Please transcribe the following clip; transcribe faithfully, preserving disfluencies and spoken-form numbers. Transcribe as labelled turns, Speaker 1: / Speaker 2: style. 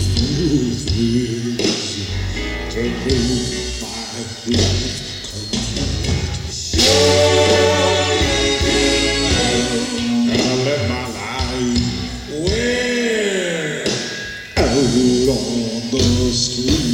Speaker 1: to make my life complete. And I let my life well out on the street.